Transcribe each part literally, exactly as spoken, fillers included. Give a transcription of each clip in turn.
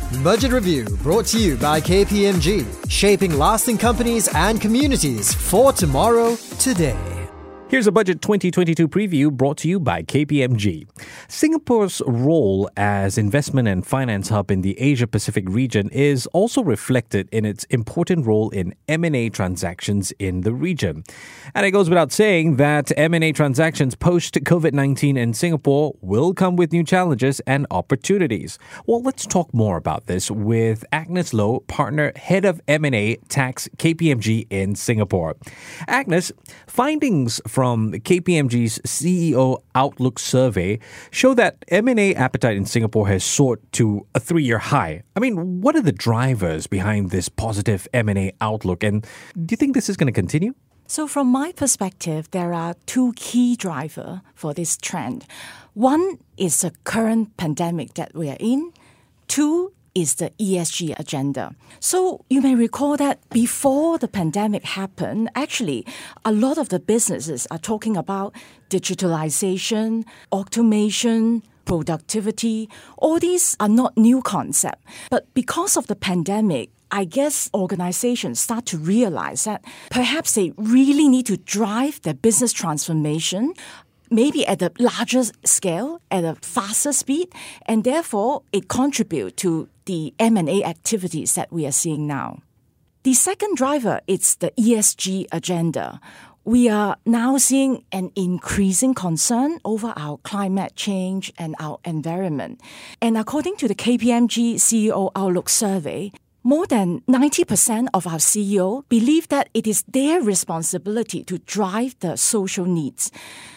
Budget Review brought to you by K P M G, shaping lasting companies and communities for tomorrow, today. Here's a Budget twenty twenty-two preview brought to you by K P M G. Singapore's role as investment and finance hub in the Asia-Pacific region is also reflected in its important role in M and A transactions in the region. And it goes without saying that M and A transactions post-COVID nineteen in Singapore will come with new challenges and opportunities. Well, let's talk more about this with Agnes Low, partner, head of M and A tax K P M G in Singapore. Agnes, findings from From K P M G's C E O Outlook survey show that M and A appetite in Singapore has soared to a three-year high. I mean, what are the drivers behind this positive M and A outlook, and do you think this is going to continue? So from my perspective, there are two key drivers for this trend. One is the current pandemic that we are in. Two is the E S G agenda. So you may recall that before the pandemic happened, actually, a lot of the businesses are talking about digitalization, automation, productivity. All these are not new concepts. But because of the pandemic, I guess organizations start to realize that perhaps they really need to drive their business transformation, maybe at a larger scale, at a faster speed, and therefore it contributes to the M and A activities that we are seeing now. The second driver is the E S G agenda. We are now seeing an increasing concern over our climate change and our environment. And according to the K P M G C E O Outlook survey, more than ninety percent of our C E O believe that it is their responsibility to drive the social needs.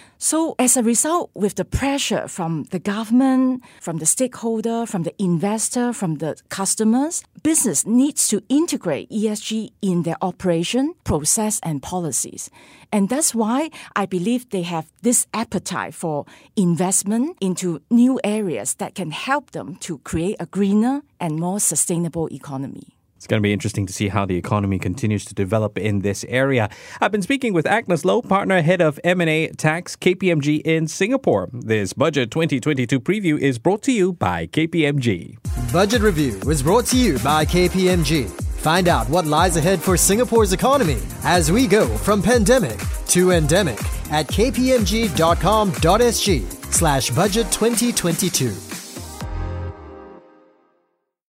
So as a result, with the pressure from the government, from the stakeholder, from the investor, from the customers, business needs to integrate E S G in their operation, process, and policies. And that's why I believe they have this appetite for investment into new areas that can help them to create a greener and more sustainable economy. It's going to be interesting to see how the economy continues to develop in this area. I've been speaking with Agnes Low, partner, head of M and A tax K P M G in Singapore. This Budget twenty twenty-two preview is brought to you by K P M G. Budget Review was brought to you by K P M G. Find out what lies ahead for Singapore's economy as we go from pandemic to endemic at kpmg.com.sg slash budget 2022.